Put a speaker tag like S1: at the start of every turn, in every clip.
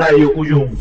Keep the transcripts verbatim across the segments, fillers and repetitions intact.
S1: Radio Cuyum.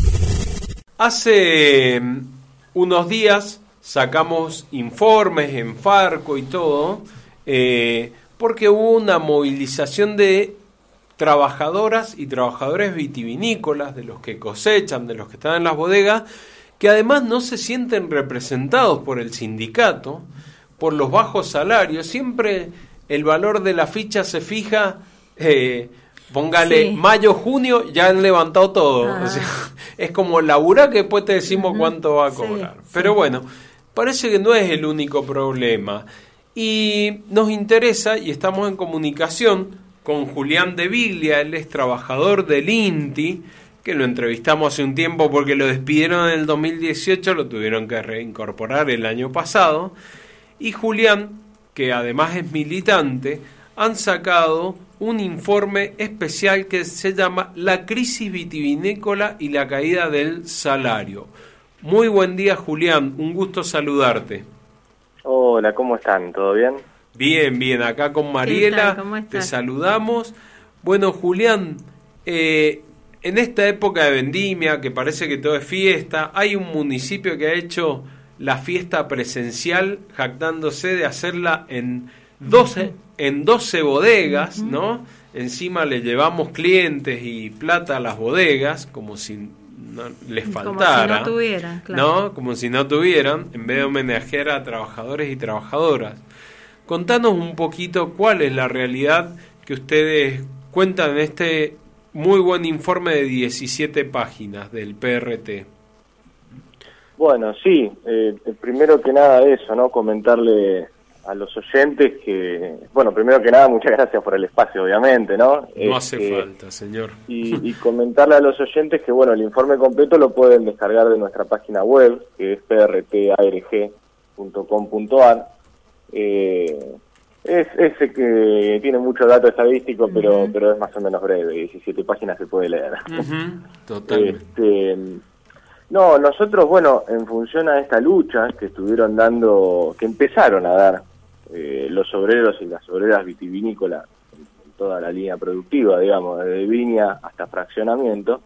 S2: Hace unos días sacamos informes en Farco y todo, eh, porque hubo una movilización de trabajadoras y trabajadores vitivinícolas, de los que cosechan, de los que están en las bodegas, que además no se sienten representados por el sindicato, por los bajos salarios. Siempre el valor de la ficha se fija, eh, póngale sí. mayo, junio, ya han levantado todo. Ah. O sea, es como laburá que después te decimos uh-huh. cuánto va a cobrar. Sí, Pero sí. bueno, parece que no es el único problema. Y nos interesa, y estamos en comunicación con Julián de Viglia, él es trabajador del INTI, que lo entrevistamos hace un tiempo porque lo despidieron en el dos mil dieciocho, lo tuvieron que reincorporar el año pasado. Y Julián, que además es militante, han sacado un informe especial que se llama La crisis vitivinícola y la caída del salario. Muy buen día, Julián, un gusto saludarte.
S3: Hola, ¿cómo están? ¿Todo bien?
S2: Bien, bien, acá con Mariela,
S4: ¿Cómo estás?
S2: te saludamos. Bueno, Julián, eh, en esta época de vendimia, que parece que todo es fiesta, hay un municipio que ha hecho la fiesta presencial, jactándose de hacerla en doce, en doce bodegas, uh-huh. ¿no? Encima le llevamos clientes y plata a las bodegas, como si no les faltara.
S4: Como si no tuvieran, claro.
S2: ¿No? Como si no tuvieran, en vez de homenajear a trabajadores y trabajadoras. Contanos un poquito cuál es la realidad que ustedes cuentan en este muy buen informe de diecisiete páginas del P R T.
S3: Bueno, sí, eh, primero que nada eso, ¿no? Comentarle a los oyentes que, bueno, primero que nada, muchas gracias por el espacio, obviamente, ¿no?
S2: No
S3: este,
S2: hace falta, señor.
S3: Y, y comentarle a los oyentes que, bueno, el informe completo lo pueden descargar de nuestra página web, que es p r t a r g punto com punto a r. Eh, es ese que tiene mucho dato estadístico, uh-huh. pero pero es más o menos breve, diecisiete páginas se puede leer.
S2: Uh-huh. Totalmente.
S3: Este, no, nosotros, bueno, en función a esta lucha que estuvieron dando, que empezaron a dar eh, los obreros y las obreras vitivinícolas en, en toda la línea productiva, digamos, desde viña hasta fraccionamiento,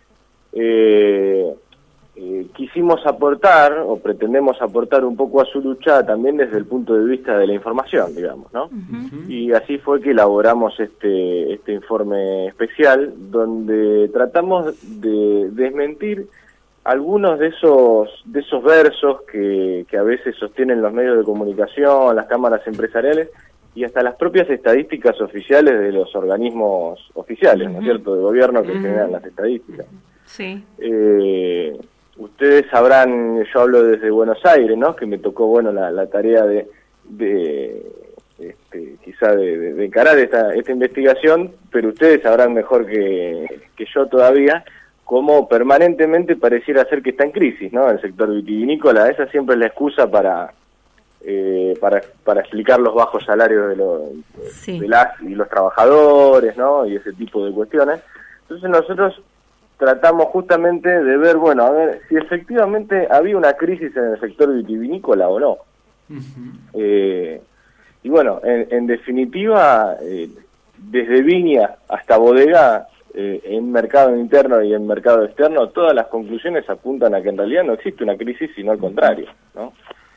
S3: eh, eh, quisimos aportar, o pretendemos aportar un poco a su lucha también desde el punto de vista de la información, digamos, ¿no? Uh-huh. Y así fue que elaboramos este, este informe especial, donde tratamos de desmentir algunos de esos de esos versos que, que a veces sostienen los medios de comunicación, las cámaras empresariales y hasta las propias estadísticas oficiales de los organismos oficiales, uh-huh. ¿no es cierto?, de gobierno que uh-huh. generan las estadísticas.
S4: Sí.
S3: Eh, ustedes sabrán, yo hablo desde Buenos Aires, ¿no?, que me tocó, bueno, la, la tarea de, de este, quizá de, de, de encarar esta, esta investigación, pero ustedes sabrán mejor que, que yo todavía cómo permanentemente pareciera ser que está en crisis, ¿no?, el sector vitivinícola. Esa siempre es la excusa para eh, para para explicar los bajos salarios de, los,
S4: sí.
S3: de las y los trabajadores, ¿no?, y ese tipo de cuestiones. Entonces nosotros tratamos justamente de ver, bueno, a ver si efectivamente había una crisis en el sector vitivinícola o no. Uh-huh. Eh, y bueno, en, en definitiva, eh, desde viña hasta bodega, Eh, en mercado interno y en mercado externo, todas las conclusiones apuntan a que en realidad no existe una crisis, sino al contrario, ¿no?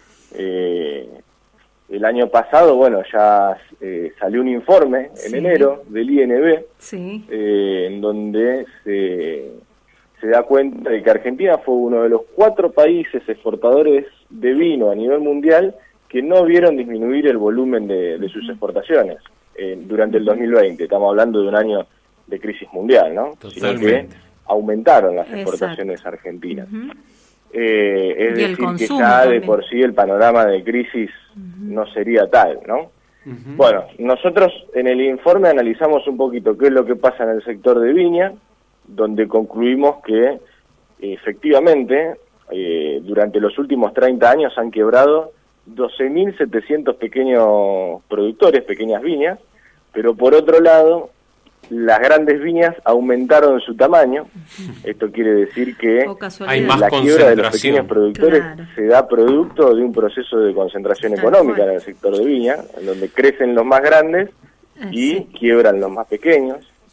S3: Eh, el año pasado, bueno, ya eh, salió un informe en sí. enero del I N B,
S4: sí.
S3: eh, en donde se, se da cuenta de que Argentina fue uno de los cuatro países exportadores de vino a nivel mundial que no vieron disminuir el volumen de, de sus exportaciones eh, durante el dos mil veinte. Estamos hablando de un año de crisis mundial, ¿no?
S2: Totalmente.
S3: Sino que aumentaron las exportaciones Exacto. argentinas. Uh-huh. Eh, es
S4: y
S3: decir, que ya
S4: también.
S3: de por sí el panorama de crisis uh-huh. no sería tal, ¿no?
S2: Uh-huh.
S3: Bueno, nosotros en el informe analizamos un poquito qué es lo que pasa en el sector de viña, donde concluimos que efectivamente eh, durante los últimos treinta años han quebrado doce mil setecientos pequeños productores, pequeñas viñas, pero por otro lado las grandes viñas aumentaron su tamaño. Esto quiere decir que
S2: hay más
S3: la quiebra de los pequeños productores claro. se da producto de un proceso de concentración Tal económica cual. en el sector de viña, en donde crecen los más grandes y sí. quiebran los más pequeños.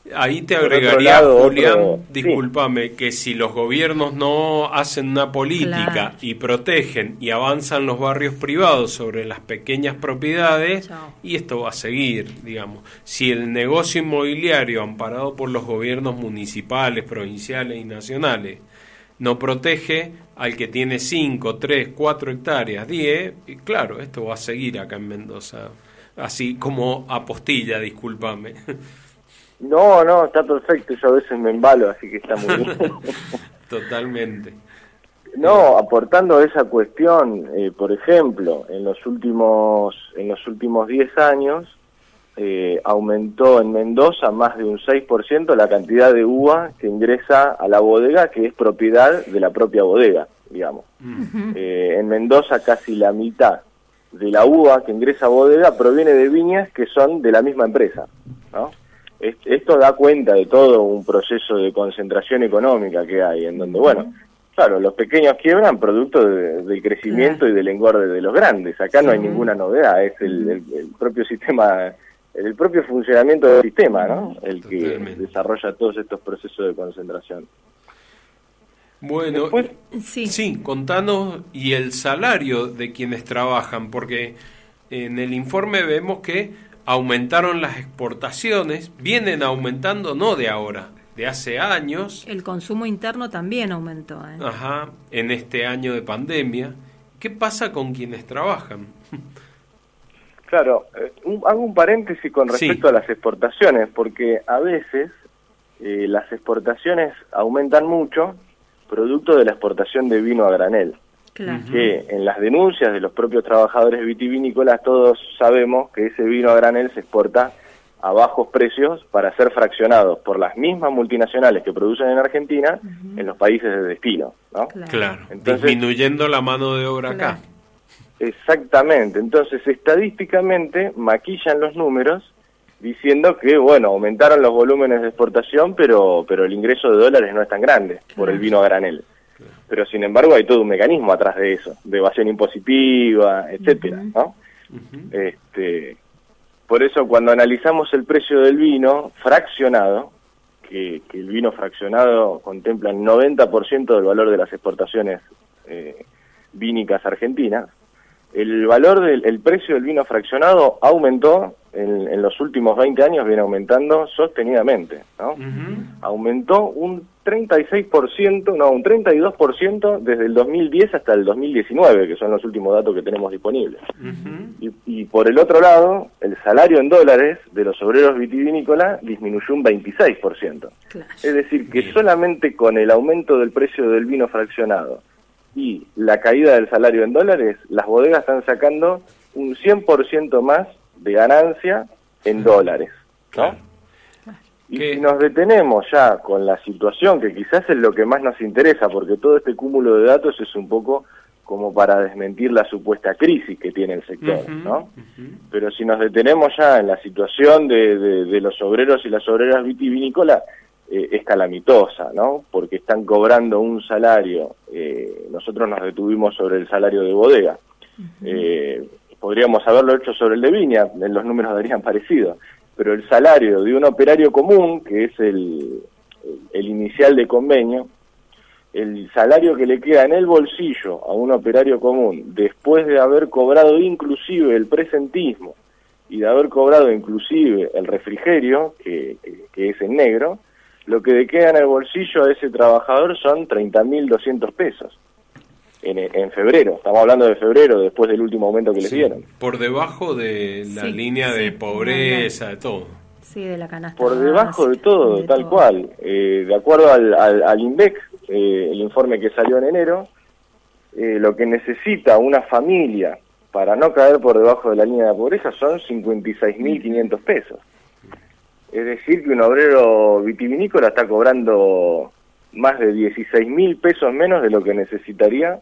S2: Ahí te agregaría, lado, Julián, otro... discúlpame, sí. que si los gobiernos no hacen una política claro. y protegen y avanzan los barrios privados sobre las pequeñas propiedades, Chao. y esto va a seguir, digamos. Si el negocio inmobiliario amparado por los gobiernos municipales, provinciales y nacionales no protege al que tiene cinco, tres, cuatro hectáreas, diez, y claro, esto va a seguir acá en Mendoza, así como apostilla, discúlpame.
S3: No, no, está perfecto, yo a veces me embalo, así que está muy bien.
S2: Totalmente.
S3: No, aportando a esa cuestión, eh, por ejemplo, en los últimos en los últimos diez años eh, aumentó en Mendoza más de un seis por ciento la cantidad de uva que ingresa a la bodega, que es propiedad de la propia bodega, digamos. Uh-huh. Eh, en Mendoza casi la mitad de la uva que ingresa a bodega proviene de viñas que son de la misma empresa, ¿no? Esto da cuenta de todo un proceso de concentración económica que hay, en donde, bueno, claro, los pequeños quiebran producto de, del crecimiento claro. y del engorde de los grandes. Acá sí. no hay ninguna novedad, es el, el, el propio sistema, el propio funcionamiento del sistema, ¿no? El que Totalmente. desarrolla todos estos procesos de concentración.
S2: Bueno, Después, sí. sí, contanos, y el salario de quienes trabajan, porque en el informe vemos que aumentaron las exportaciones, vienen aumentando no de ahora, de hace años.
S1: El consumo interno también aumentó. ¿eh?
S2: Ajá, en este año de pandemia. ¿Qué pasa con quienes trabajan?
S3: Claro, eh, un, hago un paréntesis con respecto sí. a las exportaciones, porque a veces eh, las exportaciones aumentan mucho producto de la exportación de vino a granel. Claro. Que en las denuncias de los propios trabajadores vitivinícolas todos sabemos que ese vino a granel se exporta a bajos precios para ser fraccionados por las mismas multinacionales que producen en Argentina uh-huh. en los países de destino, ¿no?
S2: Claro, claro. Entonces, disminuyendo la mano de obra claro. acá.
S3: Exactamente, entonces estadísticamente maquillan los números diciendo que, bueno, aumentaron los volúmenes de exportación, pero, pero el ingreso de dólares no es tan grande claro. por el vino a granel. Pero sin embargo hay todo un mecanismo atrás de eso, de evasión impositiva, etcétera, uh-huh. ¿no? Uh-huh. Este, por eso cuando analizamos el precio del vino fraccionado, que, que el vino fraccionado contempla el noventa por ciento del valor de las exportaciones eh, vínicas argentinas, el valor del el precio del vino fraccionado aumentó en, en los últimos veinte años, viene aumentando sostenidamente, ¿no? Uh-huh. Aumentó un treinta y seis por ciento, no, un treinta y dos por ciento desde el dos mil diez hasta el dos mil diecinueve, que son los últimos datos que tenemos disponibles. Uh-huh. Y, y por el otro lado, el salario en dólares de los obreros vitivinícolas disminuyó un veintiséis por ciento. Claro. Es decir, que solamente con el aumento del precio del vino fraccionado y la caída del salario en dólares, las bodegas están sacando un cien por ciento más de ganancia en dólares, ¿no? Claro. Y ¿Qué? Si nos detenemos ya con la situación, que quizás es lo que más nos interesa, porque todo este cúmulo de datos es un poco como para desmentir la supuesta crisis que tiene el sector, uh-huh, ¿no? Uh-huh. Pero si nos detenemos ya en la situación de, de, de los obreros y las obreras vitivinícolas, eh, es calamitosa, ¿no? Porque están cobrando un salario, eh, nosotros nos detuvimos sobre el salario de bodega, uh-huh. eh, podríamos haberlo hecho sobre el de viña, en los números darían parecido, pero el salario de un operario común, que es el, el inicial de convenio, el salario que le queda en el bolsillo a un operario común, después de haber cobrado inclusive el presentismo y de haber cobrado inclusive el refrigerio, que, que, que es en negro, lo que le queda en el bolsillo a ese trabajador son treinta mil doscientos pesos. En, en febrero, estamos hablando de febrero, después del último aumento que les
S2: sí,
S3: dieron.
S2: Por debajo de la sí, línea sí, de pobreza, de todo.
S1: Sí, de la canasta.
S3: Por debajo de todo, de tal todo. cual. Eh, de acuerdo al, al, al INDEC, eh, el informe que salió en enero, eh, lo que necesita una familia para no caer por debajo de la línea de pobreza son cincuenta y seis mil quinientos pesos. Es decir, que un obrero vitivinícola está cobrando más de dieciséis mil pesos menos de lo que necesitaría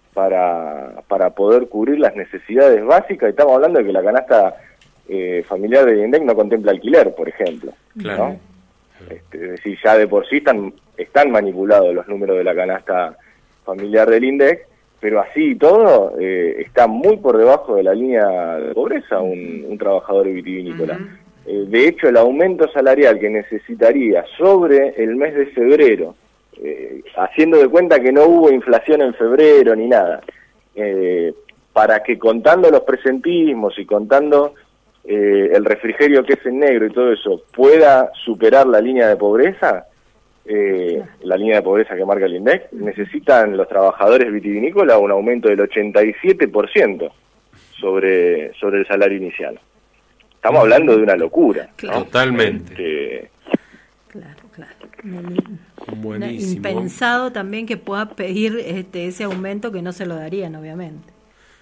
S3: para, para poder cubrir las necesidades básicas. Estamos hablando de que la canasta eh, familiar del INDEC no contempla alquiler, por ejemplo. Claro. ¿No? Este, es decir, ya de por sí están, están manipulados los números de la canasta familiar del INDEC, pero así y todo eh, está muy por debajo de la línea de pobreza un, un trabajador vitivinícola. Uh-huh. Eh, de hecho, el aumento salarial que necesitaría sobre el mes de febrero, eh, haciendo de cuenta que no hubo inflación en febrero ni nada, eh, para que contando los presentismos y contando eh, el refrigerio que es en negro y todo eso, pueda superar la línea de pobreza, eh, la línea de pobreza que marca el INDEC, necesitan los trabajadores vitivinícolas un aumento del ochenta y siete por ciento sobre, sobre el salario inicial. Estamos hablando de una locura,
S1: claro.
S3: ¿no?
S2: Totalmente.
S3: Este,
S1: Claro, claro.
S2: Buenísimo.
S1: Impensado también que pueda pedir este ese aumento que no se lo darían, obviamente.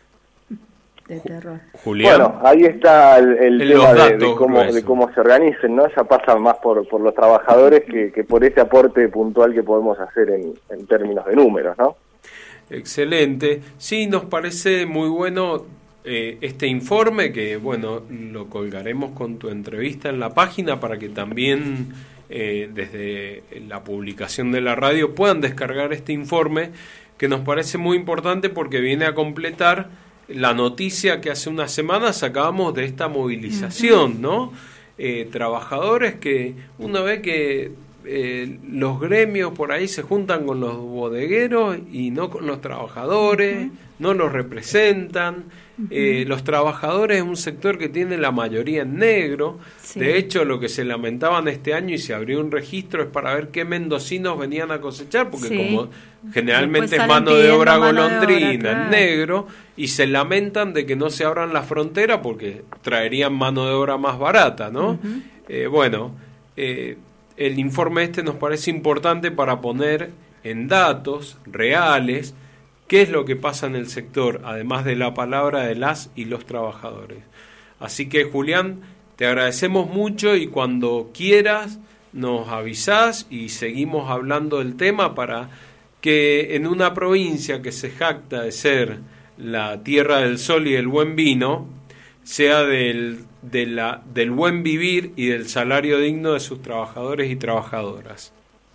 S1: De terror.
S2: Julián.
S3: Bueno, ahí está el, el
S2: En
S3: tema
S2: los
S3: de,
S2: datos
S3: de cómo
S2: gruesos.
S3: de cómo se organicen, ¿no? Ya pasa más por, por los trabajadores que, que por ese aporte puntual que podemos hacer en, en términos de números, ¿no?
S2: Excelente. Sí, nos parece muy bueno eh, este informe que, bueno, lo colgaremos con tu entrevista en la página para que también eh, desde la publicación de la radio puedan descargar este informe que nos parece muy importante porque viene a completar la noticia que hace unas semanas sacábamos de esta movilización, ¿no? Eh, trabajadores que una vez que eh, los gremios por ahí se juntan con los bodegueros y no con los trabajadores, uh-huh. no los representan. Uh-huh. Eh, los trabajadores es un sector que tiene la mayoría en negro. Sí. De hecho, lo que se lamentaban este año y se abrió un registro es para ver qué mendocinos venían a cosechar, porque sí. como generalmente es mano de obra golondrina, obra, claro. en negro, y se lamentan de que no se abran las fronteras porque traerían mano de obra más barata, ¿no? Uh-huh. Eh, bueno, eh, el informe este nos parece importante para poner en datos reales qué es lo que pasa en el sector, además de la palabra de las y los trabajadores. Así que, Julián, te agradecemos mucho y cuando quieras nos avisás y seguimos hablando del tema para que en una provincia que se jacta de ser la tierra del sol y del buen vino, sea del, de la, del buen vivir y del salario digno de sus trabajadores y trabajadoras.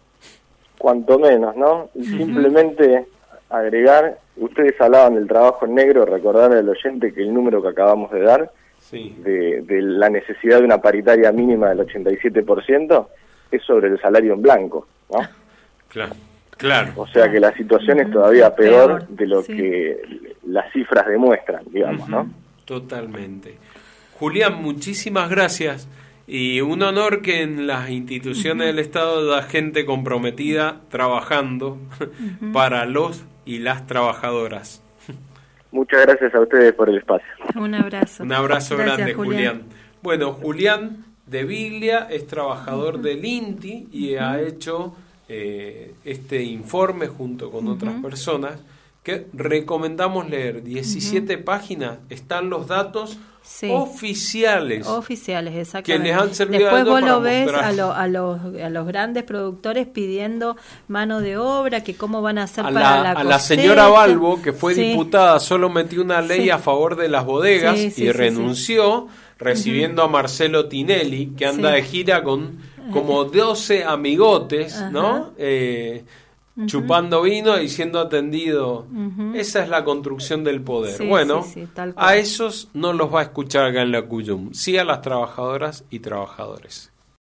S3: Cuanto menos, ¿no? Y uh-huh. simplemente agregar, ustedes hablaban del trabajo en negro, recordar al oyente que el número que acabamos de dar, sí. de, de la necesidad de una paritaria mínima del ochenta y siete por ciento, es sobre el salario en blanco, ¿no?
S2: Claro. Claro.
S3: O sea que la situación es todavía peor, peor de lo sí. que las cifras demuestran, digamos, uh-huh. ¿no?
S2: Totalmente. Julián, muchísimas gracias y un honor que en las instituciones uh-huh. del Estado haya gente comprometida trabajando uh-huh. para los y las trabajadoras.
S3: Muchas gracias a ustedes por el espacio.
S1: Un abrazo.
S2: Un abrazo gracias, grande, Julián.
S1: Julián.
S2: Bueno, Julián de Biglia es trabajador uh-huh. del INTI y uh-huh. ha hecho eh, este informe junto con uh-huh. otras personas que recomendamos leer. diecisiete uh-huh. páginas, están los datos sí. oficiales.
S1: Oficiales, exactamente.
S2: Que les han servido
S1: Después vos
S2: para
S1: lo ves
S2: mostrar.
S1: a, lo, a, los, a los grandes productores pidiendo mano de obra, que cómo van a hacer
S2: a
S1: para
S2: la,
S1: la
S2: A
S1: cosecha.
S2: la señora Balbo, que fue
S1: sí.
S2: diputada, solo metió una ley sí. a favor de las bodegas sí, sí, y sí, renunció, sí. recibiendo uh-huh. a Marcelo Tinelli, que anda sí. de gira con como doce amigotes, uh-huh. ¿no? Eh, Uh-huh. chupando vino y siendo atendido. Uh-huh. Esa es la construcción del poder. Sí, bueno,
S1: sí, sí,
S2: a esos no los va a escuchar acá en la Cuyum, sí a las trabajadoras y trabajadores.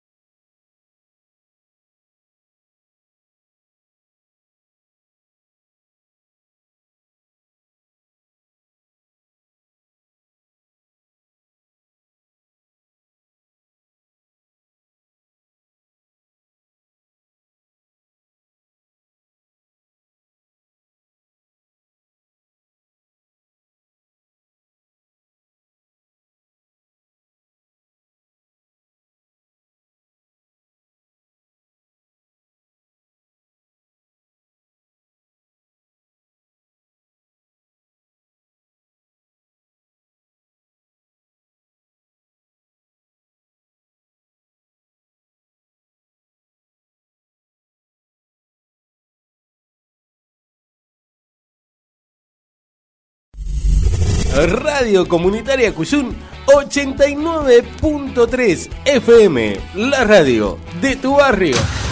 S4: Radio Comunitaria Cuyum ochenta y nueve punto tres F M, la radio de tu barrio.